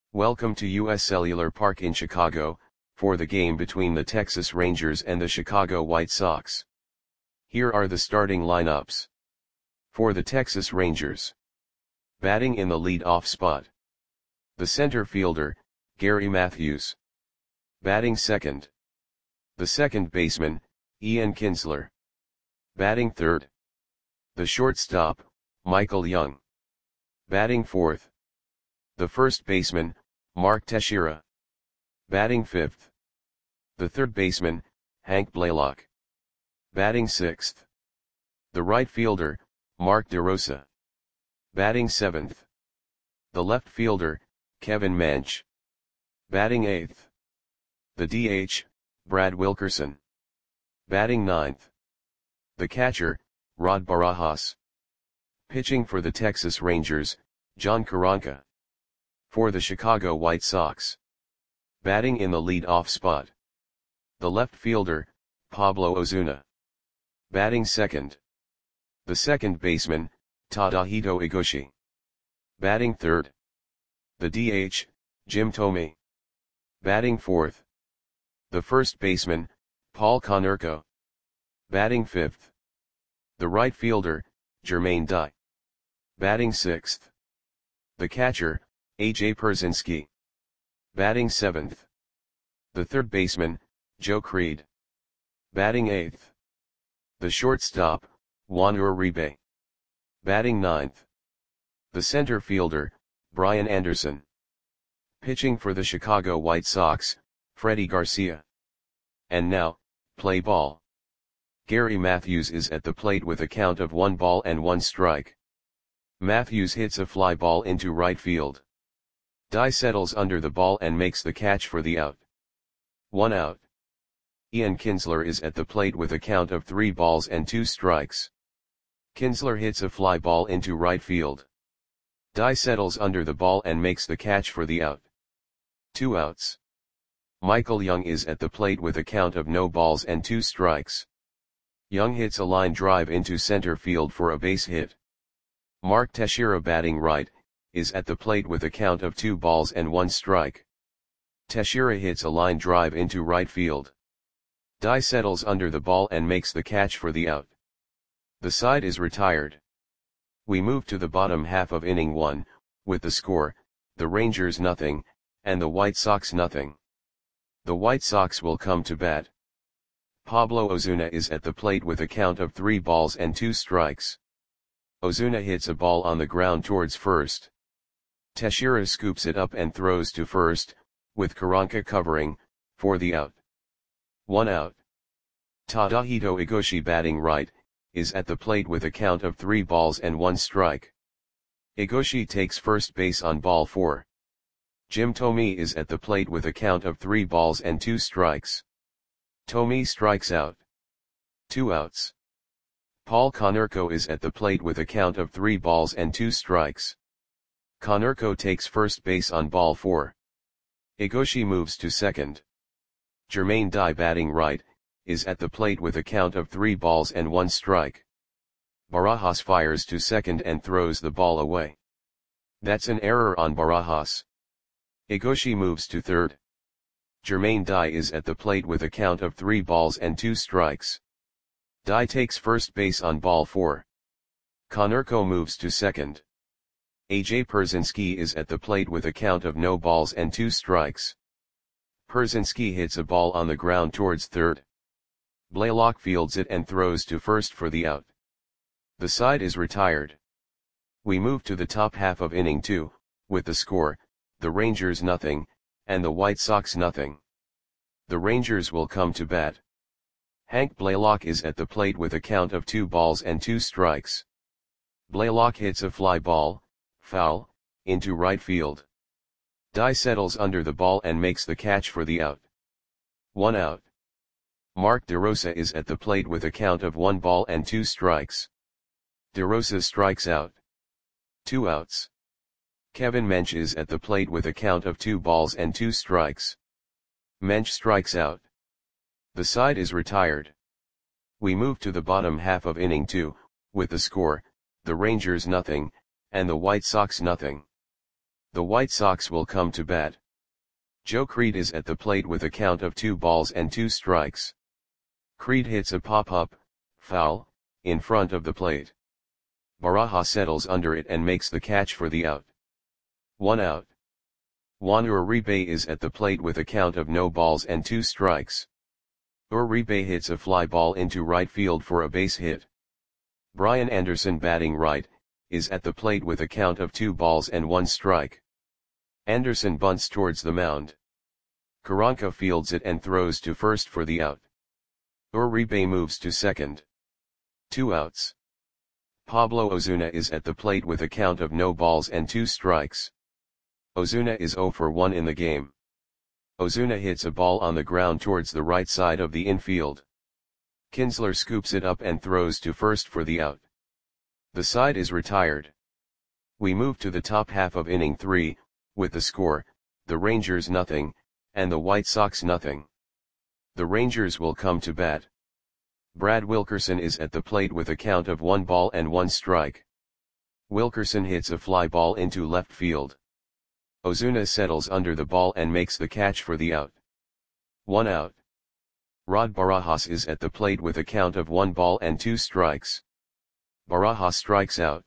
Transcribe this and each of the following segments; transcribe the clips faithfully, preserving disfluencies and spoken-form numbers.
Welcome to U S Cellular Park in Chicago, for the game between the Texas Rangers and the Chicago White Sox. Here are the starting lineups. For the Texas Rangers. Batting in the lead-off spot. The center fielder, Gary Matthews. Batting second. The second baseman, Ian Kinsler. Batting third. The shortstop, Michael Young. Batting fourth. The first baseman, Mark Teixeira. Batting fifth. The third baseman, Hank Blaylock. Batting sixth. The right fielder, Mark DeRosa. Batting seventh. The left fielder, Kevin Mench. Batting eighth. The D H, Brad Wilkerson. Batting ninth. The catcher, Rod Barajas. Pitching for the Texas Rangers, John Karanka. For the Chicago White Sox. Batting in the lead-off spot. The left fielder, Pablo Ozuna. Batting second. The second baseman, Tadahito Iguchi. Batting third. The D H, Jim Thome. Batting fourth. The first baseman, Paul Konerko. Batting fifth. The right fielder, Jermaine Dye. Batting sixth. The catcher, A J Pierzynski. Batting seventh. The third baseman, Joe Creed. Batting eighth. The shortstop, Juan Uribe. Batting ninth. The center fielder, Brian Anderson. Pitching for the Chicago White Sox, Freddie Garcia. And now, play ball. Gary Matthews is at the plate with a count of one ball and one strike. Matthews hits a fly ball into right field. Dye settles under the ball and makes the catch for the out. One out. Ian Kinsler is at the plate with a count of three balls and two strikes. Kinsler hits a fly ball into right field. Dye settles under the ball and makes the catch for the out. Two outs. Michael Young is at the plate with a count of no balls and two strikes. Young hits a line drive into center field for a base hit. Mark Teixeira, batting right, is at the plate with a count of two balls and one strike. Teixeira hits a line drive into right field. Dye settles under the ball and makes the catch for the out. The side is retired. We move to the bottom half of inning one, with the score, the Rangers nothing, and the White Sox nothing. The White Sox will come to bat. Pablo Ozuna is at the plate with a count of three balls and two strikes. Ozuna hits a ball on the ground towards first. Teixeira scoops it up and throws to first, with Karanka covering, for the out. One out. Tadahito Iguchi, batting right, is at the plate with a count of three balls and one strike. Iguchi takes first base on ball four. Jim Thome is at the plate with a count of three balls and two strikes. Thome strikes out. Two outs. Paul Konerko is at the plate with a count of three balls and two strikes. Konerko takes first base on ball four. Iguchi moves to second. Jermaine Dye, batting right, is at the plate with a count of three balls and one strike. Barajas fires to second and throws the ball away. That's an error on Barajas. Iguchi moves to third. Jermaine Dye is at the plate with a count of three balls and two strikes. Dye takes first base on ball four. Konerko moves to second. A J Pierzynski is at the plate with a count of no balls and two strikes. Pierzynski hits a ball on the ground towards third. Blaylock fields it and throws to first for the out. The side is retired. We move to the top half of inning two, with the score, the Rangers nothing, and the White Sox nothing. The Rangers will come to bat. Hank Blaylock is at the plate with a count of two balls and two strikes. Blaylock hits a fly ball, foul, into right field. Dye settles under the ball and makes the catch for the out. One out. Mark DeRosa is at the plate with a count of one ball and two strikes. DeRosa strikes out. Two outs. Kevin Mench is at the plate with a count of two balls and two strikes. Mench strikes out. The side is retired. We move to the bottom half of inning two, with the score, the Rangers nothing, and the White Sox nothing. The White Sox will come to bat. Joe Creed is at the plate with a count of two balls and two strikes. Creed hits a pop-up, foul, in front of the plate. Barajas settles under it and makes the catch for the out. One out. Juan Uribe is at the plate with a count of no balls and two strikes. Uribe hits a fly ball into right field for a base hit. Brian Anderson, batting right, is at the plate with a count of two balls and one strike. Anderson bunts towards the mound. Carranca fields it and throws to first for the out. Uribe moves to second. Two outs. Pablo Ozuna is at the plate with a count of no balls and two strikes. Ozuna is zero for one in the game. Ozuna hits a ball on the ground towards the right side of the infield. Kinsler scoops it up and throws to first for the out. The side is retired. We move to the top half of inning three, with the score, the Rangers nothing, and the White Sox nothing. The Rangers will come to bat. Brad Wilkerson is at the plate with a count of one ball and one strike. Wilkerson hits a fly ball into left field. Ozuna settles under the ball and makes the catch for the out. One out. Rod Barajas is at the plate with a count of one ball and two strikes. Barajas strikes out.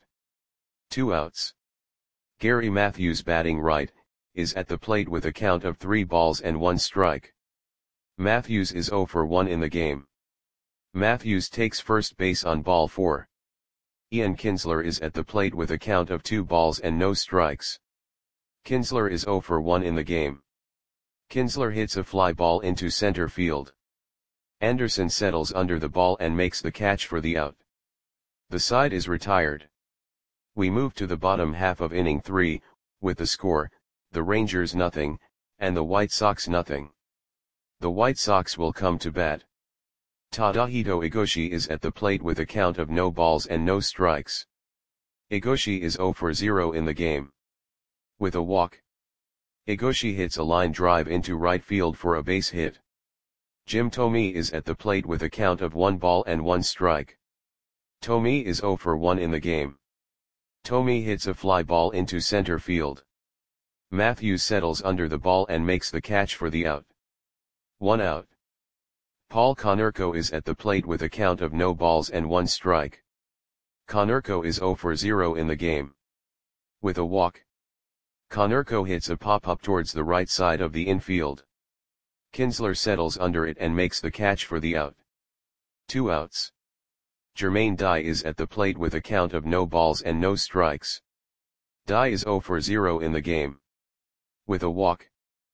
Two outs. Gary Matthews, batting right, is at the plate with a count of three balls and one strike. Matthews is zero for one in the game. Matthews takes first base on ball four. Ian Kinsler is at the plate with a count of two balls and no strikes. Kinsler is zero for one in the game. Kinsler hits a fly ball into center field. Anderson settles under the ball and makes the catch for the out. The side is retired. We move to the bottom half of inning three, with the score, the Rangers nothing, and the White Sox nothing. The White Sox will come to bat. Tadahito Igoshi is at the plate with a count of no balls and no strikes. Igoshi is zero for zero in the game. With a walk, Igoshi hits a line drive into right field for a base hit. Jim Thome is at the plate with a count of one ball and one strike. Thome is zero for one in the game. Thome hits a fly ball into center field. Matthews settles under the ball and makes the catch for the out. One out. Paul Konerko is at the plate with a count of no balls and one strike. Konerko is zero for zero in the game. With a walk, Konerko hits a pop-up towards the right side of the infield. Kinsler settles under it and makes the catch for the out. Two outs. Jermaine Dye is at the plate with a count of no balls and no strikes. Dye is zero for zero in the game. With a walk,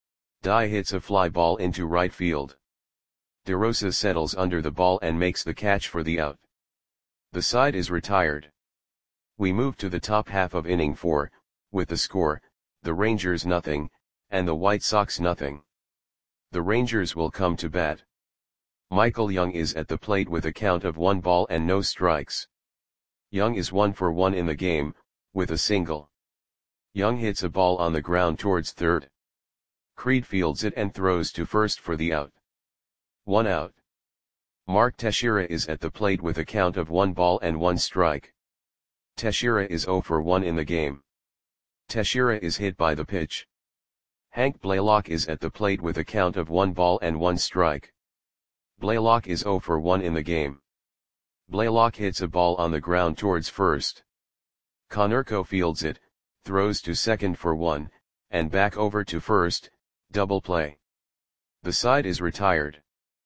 Dye hits a fly ball into right field. DeRosa settles under the ball and makes the catch for the out. The side is retired. We move to the top half of inning four, with the score, the Rangers nothing, and the White Sox nothing. The Rangers will come to bat. Michael Young is at the plate with a count of one ball and no strikes. Young is one for one in the game, with a single. Young hits a ball on the ground towards third. Creed fields it and throws to first for the out. One out. Mark Teixeira is at the plate with a count of one ball and one strike. Teixeira is zero for one in the game. Teixeira is hit by the pitch. Hank Blaylock is at the plate with a count of one ball and one strike. Blaylock is zero for one in the game. Blaylock hits a ball on the ground towards first. Konerko fields it, throws to second for one, and back over to first, double play. The side is retired.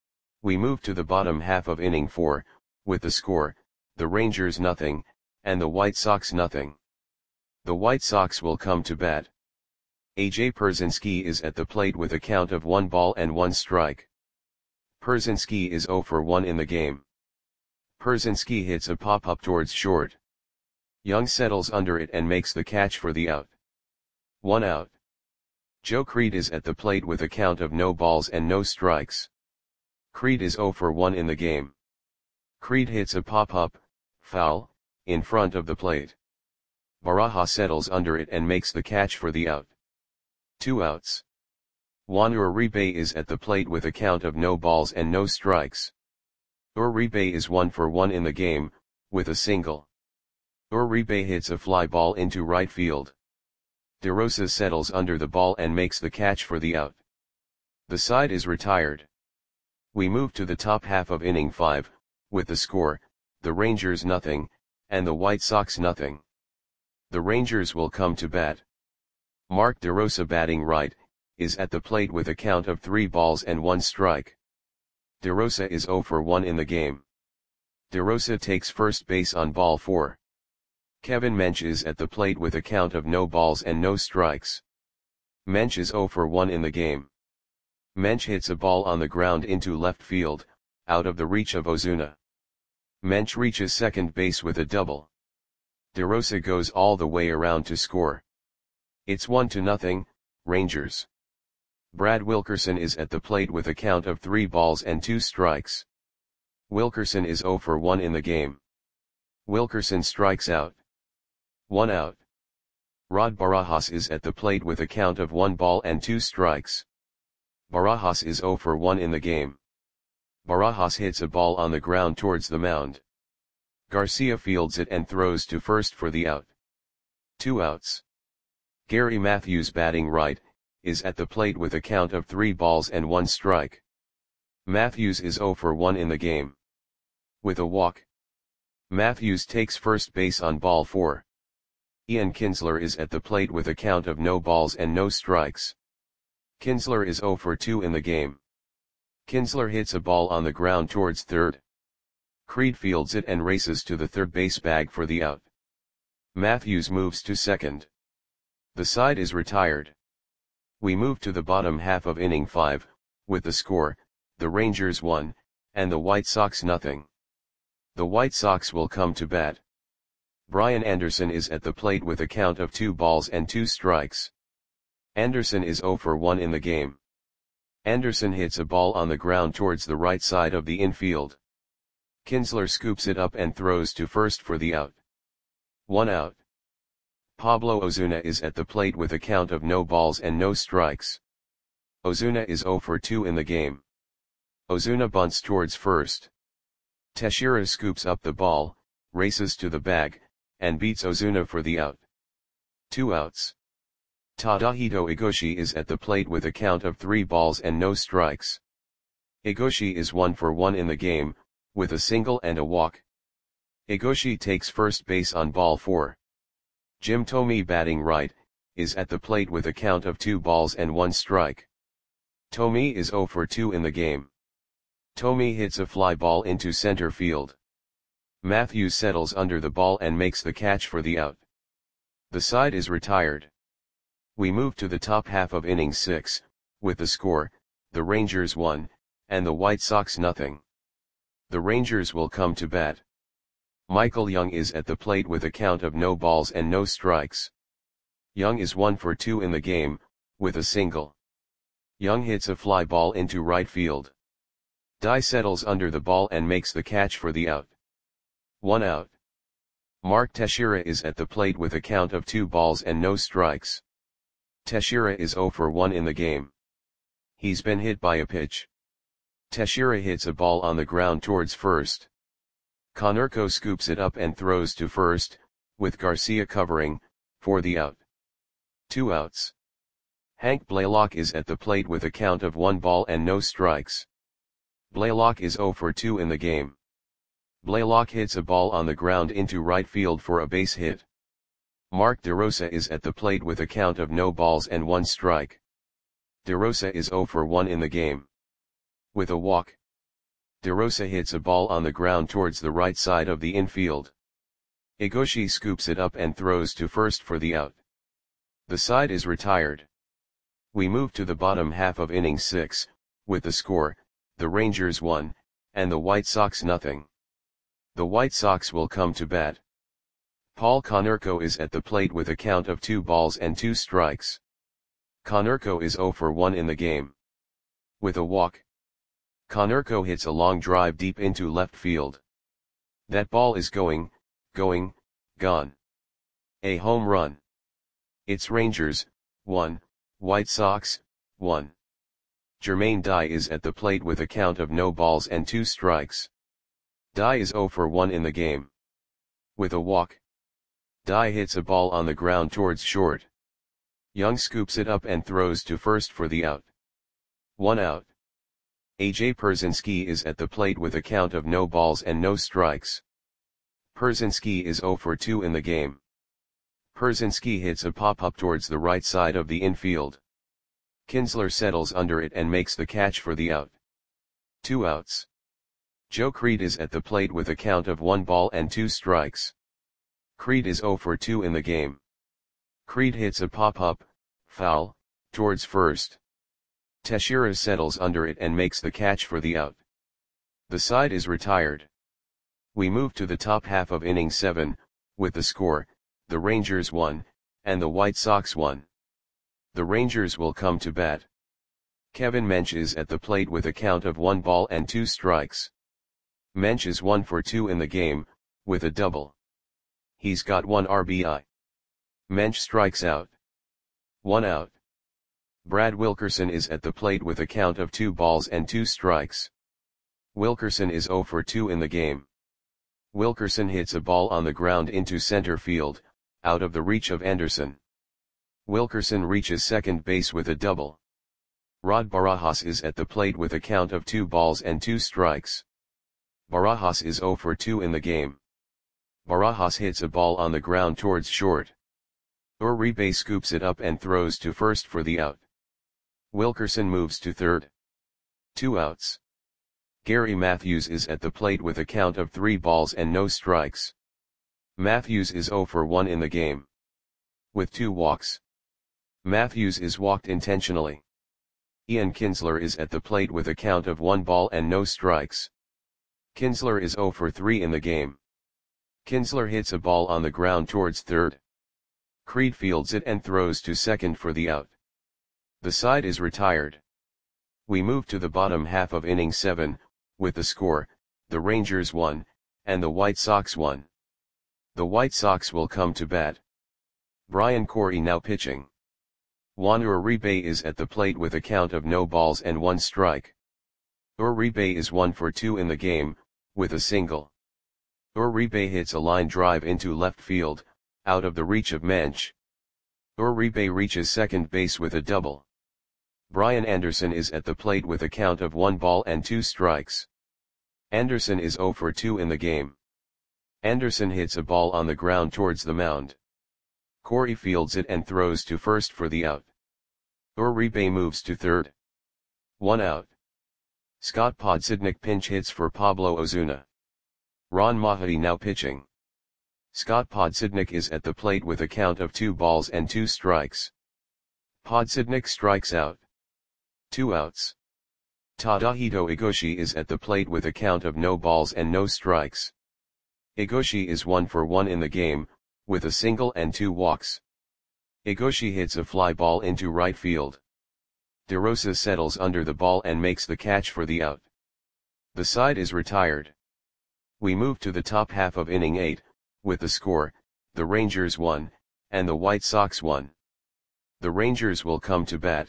We move to the bottom half of inning four, with the score, the Rangers nothing, and the White Sox nothing. The White Sox will come to bat. A J Pierzynski is at the plate with a count of one ball and one strike. Pierzynski is zero for one in the game. Pierzynski hits a pop-up towards short. Young settles under it and makes the catch for the out. One out. Joe Creed is at the plate with a count of no balls and no strikes. Creed is zero for one in the game. Creed hits a pop-up, foul, in front of the plate. Barajas settles under it and makes the catch for the out. Two outs. Juan Uribe is at the plate with a count of no balls and no strikes. Uribe is one for one in the game, with a single. Uribe hits a fly ball into right field. DeRosa settles under the ball and makes the catch for the out. The side is retired. We move to the top half of inning five, with the score, the Rangers nothing, and the White Sox nothing. The Rangers will come to bat. Mark DeRosa, batting right, is at the plate with a count of three balls and one strike. DeRosa is zero for one in the game. DeRosa takes first base on ball four. Kevin Mench is at the plate with a count of no balls and no strikes. Mench is zero for one in the game. Mench hits a ball on the ground into left field, out of the reach of Ozuna. Mench reaches second base with a double. DeRosa goes all the way around to score. It's one to nothing, Rangers. Brad Wilkerson is at the plate with a count of three balls and two strikes. Wilkerson is zero for one in the game. Wilkerson strikes out. One out. Rod Barajas is at the plate with a count of one ball and two strikes. Barajas is zero for one in the game. Barajas hits a ball on the ground towards the mound. Garcia fields it and throws to first for the out. Two outs. Gary Matthews, batting right, is at the plate with a count of three balls and one strike. Matthews is zero for one in the game. With a walk. Matthews takes first base on ball four. Ian Kinsler is at the plate with a count of no balls and no strikes. Kinsler is zero for two in the game. Kinsler hits a ball on the ground towards third. Creed fields it and races to the third base bag for the out. Matthews moves to second. The side is retired. We move to the bottom half of inning five, with the score, the Rangers one, and the White Sox nothing. The White Sox will come to bat. Brian Anderson is at the plate with a count of two balls and two strikes. Anderson is zero for one in the game. Anderson hits a ball on the ground towards the right side of the infield. Kinsler scoops it up and throws to first for the out. One out. Pablo Ozuna is at the plate with a count of no balls and no strikes. Ozuna is zero for two in the game. Ozuna bunts towards first. Teixeira scoops up the ball, races to the bag, and beats Ozuna for the out. Two outs. Tadahito Igoshi is at the plate with a count of three balls and no strikes. Igoshi is one for one in the game, with a single and a walk. Igoshi takes first base on ball four. Jim Thome, batting right, is at the plate with a count of two balls and one strike. Thome is zero for two in the game. Thome hits a fly ball into center field. Matthews settles under the ball and makes the catch for the out. The side is retired. We move to the top half of inning six, with the score, the Rangers one, and the White Sox nothing. The Rangers will come to bat. Michael Young is at the plate with a count of no balls and no strikes. Young is one for two in the game, with a single. Young hits a fly ball into right field. Dye settles under the ball and makes the catch for the out. One out. Mark Teixeira is at the plate with a count of two balls and no strikes. Teixeira is zero for one in the game. He's been hit by a pitch. Teixeira hits a ball on the ground towards first. Konerko scoops it up and throws to first, with Garcia covering, for the out. Two outs. Hank Blaylock is at the plate with a count of one ball and no strikes. Blaylock is zero for two in the game. Blaylock hits a ball on the ground into right field for a base hit. Mark DeRosa is at the plate with a count of no balls and one strike. DeRosa is zero for one in the game. With a walk. DeRosa hits a ball on the ground towards the right side of the infield. Igoshi scoops it up and throws to first for the out. The side is retired. We move to the bottom half of inning six, with the score, the Rangers one, and the White Sox nothing. The White Sox will come to bat. Paul Konerko is at the plate with a count of two balls and two strikes. Konerko is zero for one in the game. With a walk. Konerko hits a long drive deep into left field. That ball is going, going, gone. A home run. It's Rangers, one, White Sox, one. Jermaine Dye is at the plate with a count of no balls and two strikes. Dye is zero for one in the game. With a walk. Dye hits a ball on the ground towards short. Young scoops it up and throws to first for the out. One out. A J Pierzynski is at the plate with a count of no balls and no strikes. Pierzynski is zero for two in the game. Pierzynski hits a pop-up towards the right side of the infield. Kinsler settles under it and makes the catch for the out. Two outs. Joe Crede is at the plate with a count of one ball and two strikes. Crede is zero for two in the game. Crede hits a pop-up, foul, towards first. Teixeira settles under it and makes the catch for the out. The side is retired. We move to the top half of inning seven, with the score, the Rangers won, and the White Sox won. The Rangers will come to bat. Kevin Mench is at the plate with a count of one ball and two strikes. Mench is one for two in the game, with a double. He's got one R B I. Mench strikes out. One out. Brad Wilkerson is at the plate with a count of two balls and two strikes. Wilkerson is zero for two in the game. Wilkerson hits a ball on the ground into center field, out of the reach of Anderson. Wilkerson reaches second base with a double. Rod Barajas is at the plate with a count of two balls and two strikes. Barajas is zero for two in the game. Barajas hits a ball on the ground towards short. Uribe scoops it up and throws to first for the out. Wilkerson moves to third. Two outs. Gary Matthews is at the plate with a count of three balls and no strikes. Matthews is zero for one in the game. With two walks. Matthews is walked intentionally. Ian Kinsler is at the plate with a count of one ball and no strikes. Kinsler is zero for three in the game. Kinsler hits a ball on the ground towards third. Crede fields it and throws to second for the out. The side is retired. We move to the bottom half of inning seven, with the score, the Rangers won, and the White Sox won. The White Sox will come to bat. Brian Corey now pitching. Juan Uribe is at the plate with a count of no balls and one strike. Uribe is one for two in the game, with a single. Uribe hits a line drive into left field, out of the reach of Mench. Uribe reaches second base with a double. Brian Anderson is at the plate with a count of one ball and two strikes. Anderson is zero for two in the game. Anderson hits a ball on the ground towards the mound. Corey fields it and throws to first for the out. Uribe moves to third. One out. Scott Podsednik pinch hits for Pablo Ozuna. Ron Mahadi now pitching. Scott Podsednik is at the plate with a count of two balls and two strikes. Podsednik strikes out. Two outs. Tadahito Igoshi is at the plate with a count of no balls and no strikes. Igoshi is one for one in the game, with a single and two walks. Igoshi hits a fly ball into right field. DeRosa settles under the ball and makes the catch for the out. The side is retired. We move to the top half of inning eight, with the score, the Rangers won, and the White Sox won. The Rangers will come to bat.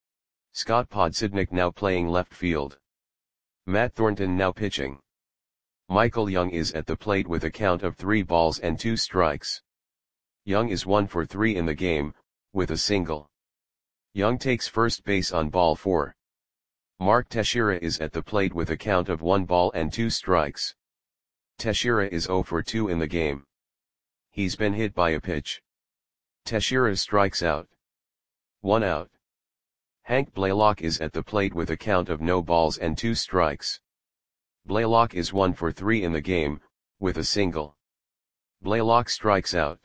Scott Podsednik now playing left field. Matt Thornton now pitching. Michael Young is at the plate with a count of three balls and two strikes. Young is one for three in the game, with a single. Young takes first base on ball four. Mark Teixeira is at the plate with a count of one ball and two strikes. Teixeira is zero for two in the game. He's been hit by a pitch. Teixeira strikes out. One out. Hank Blaylock is at the plate with a count of no balls and two strikes. Blaylock is one for three in the game, with a single. Blaylock strikes out.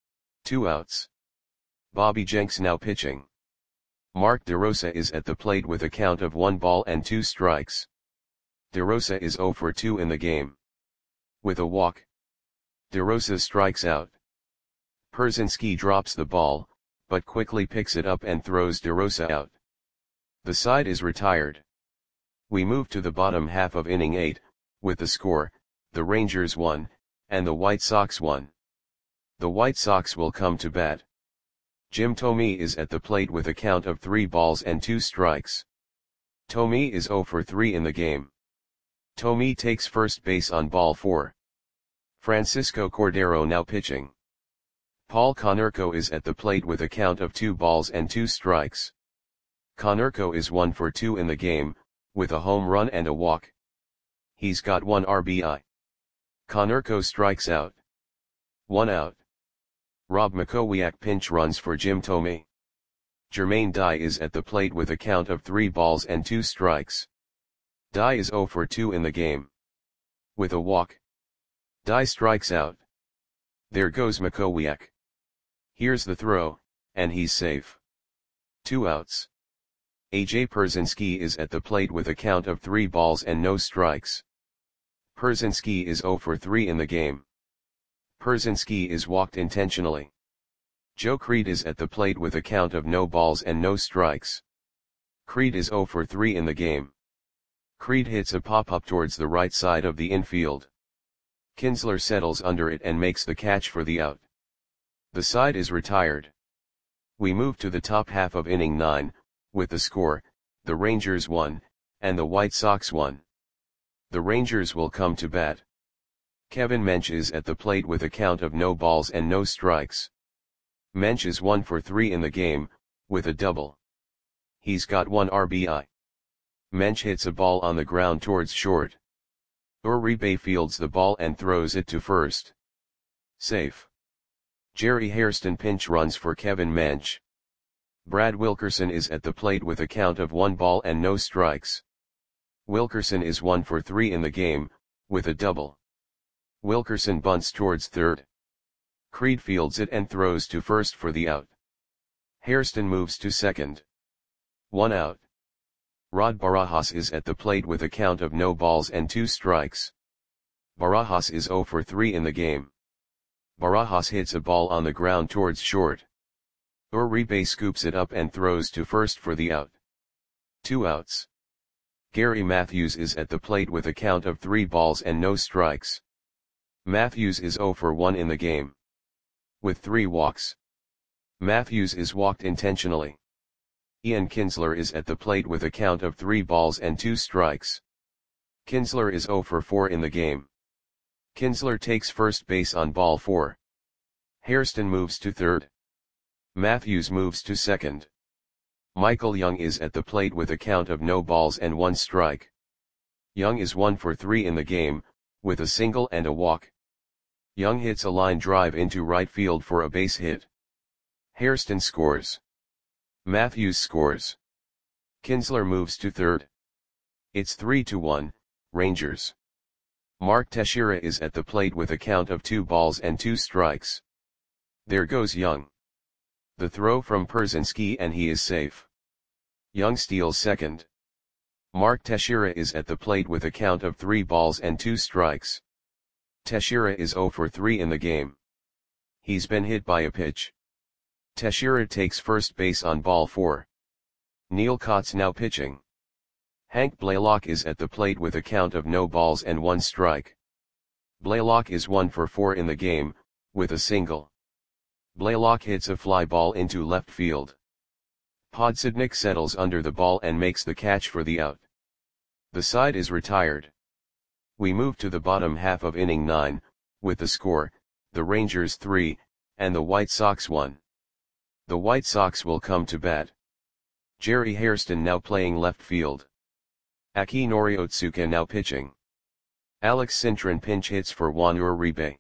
Two outs. Bobby Jenks now pitching. Mark DeRosa is at the plate with a count of one ball and two strikes. DeRosa is zero for two in the game. With a walk. DeRosa strikes out. Pierzynski drops the ball, but quickly picks it up and throws DeRosa out. The side is retired. We move to the bottom half of inning eight, with the score, the Rangers won, and the White Sox won. The White Sox will come to bat. Jim Thome is at the plate with a count of three balls and two strikes. Thome is zero for three in the game. Thome takes first base on ball four. Francisco Cordero now pitching. Paul Konerko is at the plate with a count of two balls and two strikes. Konerko is one for two in the game, with a home run and a walk. He's got one R B I. Konerko strikes out. One out. Rob Makowiak pinch runs for Jim Thome. Jermaine Dye is at the plate with a count of three balls and two strikes. Dye is zero for two in the game. With a walk. Dye strikes out. There goes Makowiak. Here's the throw, and he's safe. Two outs. A J Pierzynski is at the plate with a count of three balls and no strikes. Pierzynski is zero for three in the game. Pierzynski is walked intentionally. Joe Creed is at the plate with a count of no balls and no strikes. Creed is zero for three in the game. Creed hits a pop-up towards the right side of the infield. Kinsler settles under it and makes the catch for the out. The side is retired. We move to the top half of inning nine, with the score, the Rangers won, and the White Sox won. The Rangers will come to bat. Kevin Mench is at the plate with a count of no balls and no strikes. Mench is one for three in the game, with a double. He's got one R B I. Mench hits a ball on the ground towards short. Uribe fields the ball and throws it to first. Safe. Jerry Hairston pinch runs for Kevin Mench. Brad Wilkerson is at the plate with a count of one ball and no strikes. Wilkerson is one for three in the game, with a double. Wilkerson bunts towards third. Creed fields it and throws to first for the out. Hairston moves to second. One out. Rod Barajas is at the plate with a count of no balls and two strikes. Barajas is zero for three in the game. Barajas hits a ball on the ground towards short. Uribe scoops it up and throws to first for the out. Two outs. Gary Matthews is at the plate with a count of three balls and no strikes. Matthews is zero for one in the game. With three walks. Matthews is walked intentionally. Ian Kinsler is at the plate with a count of three balls and two strikes. Kinsler is zero for four in the game. Kinsler takes first base on ball four. Hairston moves to third. Matthews moves to second. Michael Young is at the plate with a count of no balls and one strike. Young is one for three in the game, with a single and a walk. Young hits a line drive into right field for a base hit. Hairston scores. Matthews scores. Kinsler moves to third. It's three to one, Rangers. Mark Teixeira is at the plate with a count of two balls and two strikes. There goes Young. The throw from Pierzynski and he is safe. Young steals second. Mark Teixeira is at the plate with a count of three balls and two strikes. Teixeira is zero for three in the game. He's been hit by a pitch. Teixeira takes first base on ball four. Neil Cott's now pitching. Hank Blaylock is at the plate with a count of no balls and one strike. Blaylock is one for four in the game, with a single. Blaylock hits a fly ball into left field. Podsednik settles under the ball and makes the catch for the out. The side is retired. We move to the bottom half of inning nine, with the score, the Rangers three, and the White Sox one. The White Sox will come to bat. Jerry Hairston now playing left field. Akinori Otsuka now pitching. Alex Cintron pinch hits for Juan Uribe.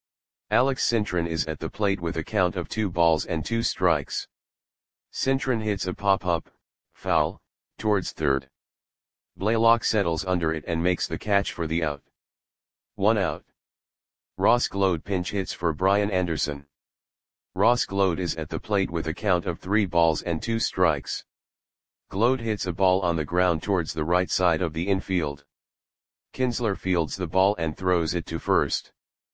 Alex Cintron is at the plate with a count of two balls and two strikes. Cintron hits a pop-up, foul, towards third. Blaylock settles under it and makes the catch for the out. One out. Ross Glode pinch hits for Brian Anderson. Ross Glode is at the plate with a count of three balls and two strikes. Glode hits a ball on the ground towards the right side of the infield. Kinsler fields the ball and throws it to first.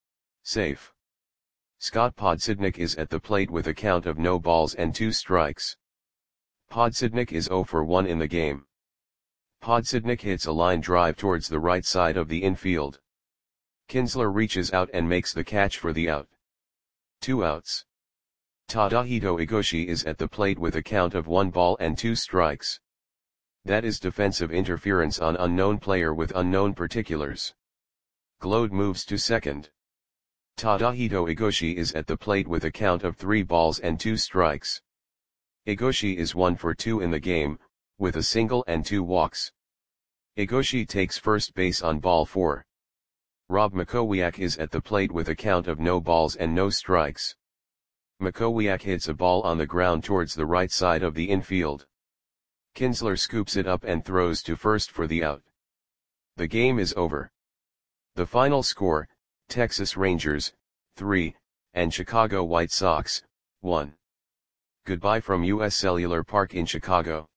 Safe. Scott Podsednik is at the plate with a count of no balls and two strikes. Podsednik is zero for one in the game. Podsednik hits a line drive towards the right side of the infield. Kinsler reaches out and makes the catch for the out. Two outs. Tadahito Iguchi is at the plate with a count of one ball and two strikes. That is defensive interference on unknown player with unknown particulars. Glode moves to second. Tadahito Egoshi is at the plate with a count of three balls and two strikes. Egoshi is one for two in the game, with a single and two walks. Egoshi takes first base on ball four. Rob Makowiak is at the plate with a count of no balls and no strikes. Makowiak hits a ball on the ground towards the right side of the infield. Kinsler scoops it up and throws to first for the out. The game is over. The final score, Texas Rangers, three, and Chicago White Sox, one. Goodbye from U S Cellular Park in Chicago.